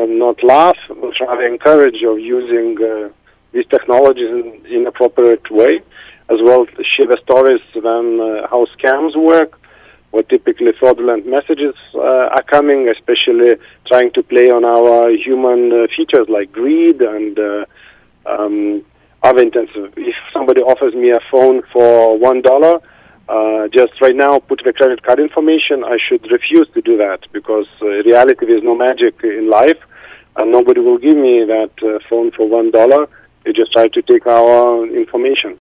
not laugh, but rather encourage of using these technologies in an appropriate way, as well as share the stories then how scams work, what typically fraudulent messages are coming, especially trying to play on our human features like greed and other intents. If somebody offers me a phone for $1, just right now put the credit card information, I should refuse to do that, because in reality there's no magic in life, and nobody will give me that phone for $1. They just try to take our information.